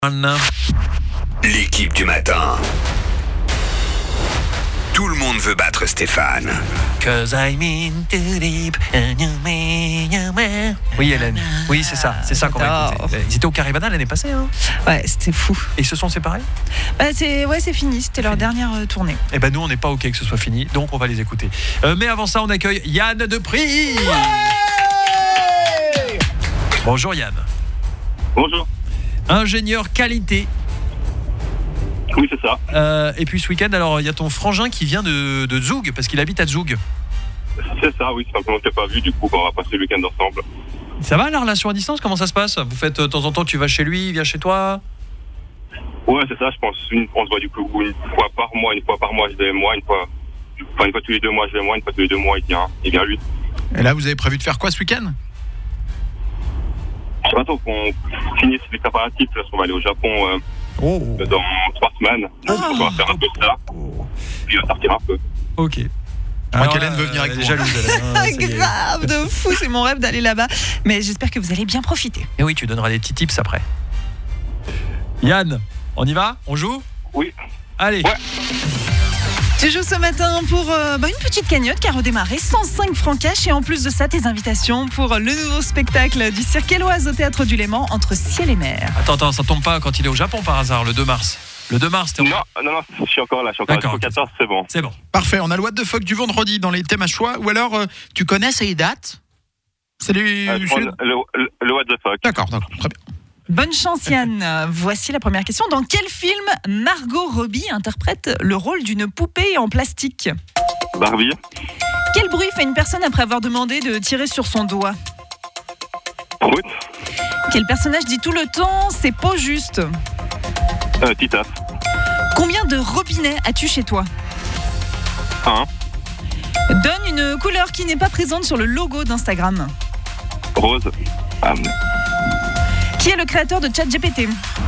L'équipe du matin. Tout le monde veut battre Stéphane. Cause I'm in too deep. Oui, Hélène. Oui, c'est ça qu'on va écouter. Ils étaient au Caribana l'année passée. Hein. Ouais, c'était fou. Et ils se sont séparés. C'est fini. C'était leur dernière tournée. Eh ben nous, on n'est pas OK que ce soit fini, donc on va les écouter. Mais avant ça, on accueille Yann Depris. Bonjour Yann. Bonjour. Ingénieur qualité. Oui, c'est ça. Et puis ce week-end, alors il y a ton frangin qui vient de Zoug, parce qu'il habite à Zoug. C'est ça, oui, c'est simplement que je t'ai pas vu, du coup, on va passer le week-end ensemble. Ça va la relation à distance, comment ça se passe? Vous faites de temps en temps, tu vas chez lui, il vient chez toi? Ouais, c'est ça, je pense. On se voit du coup une fois par mois je vais moi, une fois tous les 2 mois je vais moi, une fois tous les 2 mois il vient lui. Et là, vous avez prévu de faire quoi ce week-end? Je sais pas trop qu'on finisse les préparatifs, parce qu'on va aller au Japon dans 3 semaines. Donc on va faire un peu ça, puis on va sortir un peu. Ok. Moi, qu'Hélène veut venir avec vous. Jalouse, Grave de fou, c'est mon rêve d'aller là-bas. Mais j'espère que vous allez bien profiter. Et oui, tu donneras des petits tips après. Yann, on y va? On joue? Oui. Allez. Ouais. Tu joues ce matin pour une petite cagnotte qui a redémarré, 105 francs cash. Et en plus de ça, tes invitations pour le nouveau spectacle du Cirque Éloise au Théâtre du Léman, Entre ciel et mer. Attends, ça tombe pas quand il est au Japon par hasard, le 2 mars. Le 2 mars, t'es Non, je suis encore là, jusqu'au 14, c'est bon. C'est bon. Parfait, on a le What the fuck du vendredi dans les thèmes à choix. Ou alors, tu connais ces dates? C'est Le what the fuck. D'accord, très bien. Bonne chance Yann. Voici la première question. Dans quel film Margot Robbie interprète le rôle d'une poupée en plastique? Barbie. Quel bruit fait une personne après avoir demandé de tirer sur son doigt? Prout. Quel personnage dit tout le temps « c'est pas juste » Tita. Combien de robinets as-tu chez toi? 1. Donne une couleur qui n'est pas présente sur le logo d'Instagram. Rose. Qui est le créateur de ChatGPT?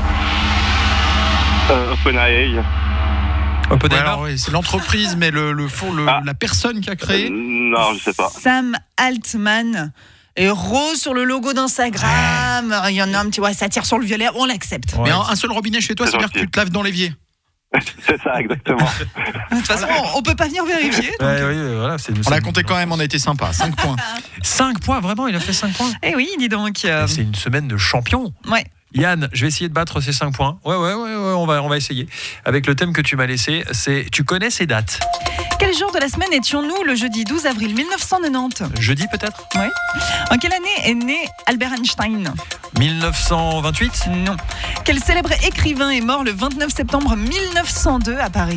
OpenAI. OpenAI. Alors, oui, c'est l'entreprise, mais la personne qui a créé. Non, je sais pas. Sam Altman. Et rose sur le logo d'Instagram. Il y en a un petit, ça tire sur le violet, on l'accepte. Mais un seul robinet chez toi, C'est c'est-à-dire que gentil. tu te laves dans l'évier. C'est ça, exactement. De toute façon, on peut pas venir vérifier. Oui, voilà, On l'a compté quand même, on a été sympa. 5 points. 5 points, vraiment, il a fait 5 points. Eh oui, dis donc. C'est une semaine de champion. Ouais. Yann, je vais essayer de battre ces 5 points. Ouais, on va essayer. Avec le thème que tu m'as laissé, c'est tu connais ces dates. Quel jour de la semaine étions-nous le jeudi 12 avril 1990? Jeudi peut-être? Oui. En quelle année est né Albert Einstein? 1928? Non. Quel célèbre écrivain est mort le 29 septembre 1902 à Paris?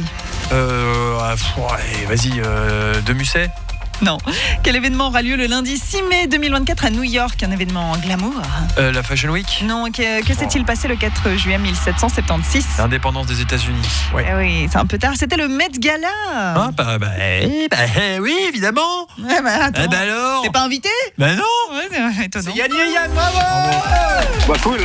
Vas-y, de Musset? Non. Quel événement aura lieu le lundi 6 mai 2024 à New York? Un événement glamour? La Fashion Week? Non. Que s'est-il passé le 4 juillet 1776? L'indépendance des États-Unis. Ouais. Eh oui, c'est un peu tard. C'était le Met Gala. Ah, oui, évidemment. Ouais, attends. Eh ben alors? T'es pas invité? Ben non. Ouais, c'est étonnant. C'est gagné, Yann, bravo. Bah, cool.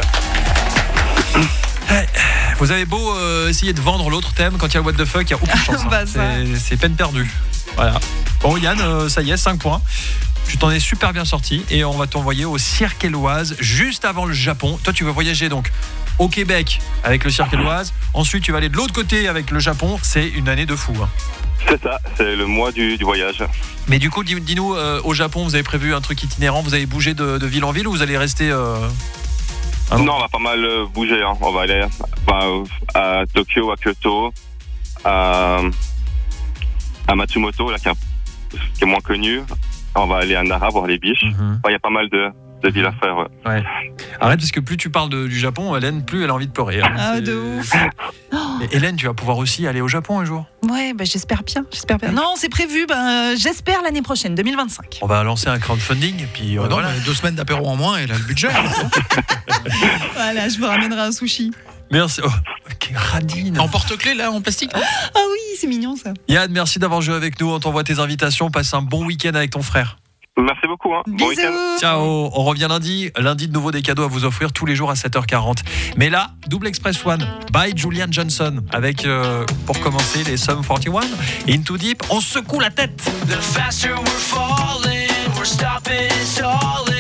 Vous avez beau essayer de vendre l'autre thème, quand il y a le what the fuck, il n'y a aucune chance. Bah, ça. C'est peine perdue. Voilà. Bon, Yann, ça y est, 5 points. Tu t'en es super bien sorti et on va t'envoyer au Cirque Éloise juste avant le Japon. Toi, tu vas voyager donc au Québec avec le Cirque Éloise. Ensuite, tu vas aller de l'autre côté avec le Japon. C'est une année de fou. Hein. C'est ça, c'est le mois du voyage. Mais du coup, dis-nous, au Japon, vous avez prévu un truc itinérant? Vous allez bouger de ville en ville ou vous allez rester... Non, on va pas mal bouger. Hein. On va aller à Tokyo, à Kyoto, à Matsumoto, là, qui est moins connu. On va aller à Nara voir les biches. Il y a pas mal de villes à faire. Ouais. Arrête, parce que plus tu parles du Japon, Hélène, plus elle a envie de pleurer. Hein. Ah, de ouf. Mais Hélène, tu vas pouvoir aussi aller au Japon un jour? Ouais, j'espère bien. Non, c'est prévu, j'espère l'année prochaine, 2025. On va lancer un crowdfunding, puis Non, voilà. mais 2 semaines d'apéro en moins, et là, le budget. Voilà, je vous ramènerai un sushi. Merci. Oh, quelle radine. En porte-clés, là, en plastique. Ah oui, c'est mignon ça. Yann, merci d'avoir joué avec nous. On t'envoie tes invitations. Passe un bon week-end avec ton frère. Merci beaucoup. Hein. Bon week-end. Bisous. Ciao. On revient lundi. Lundi, de nouveau des cadeaux à vous offrir tous les jours à 7h40. Mais là, Double Express One by Julian Johnson. Avec, pour commencer, les Sum 41. Into Deep. On secoue la tête. The faster we're falling, we're stopping, stalling.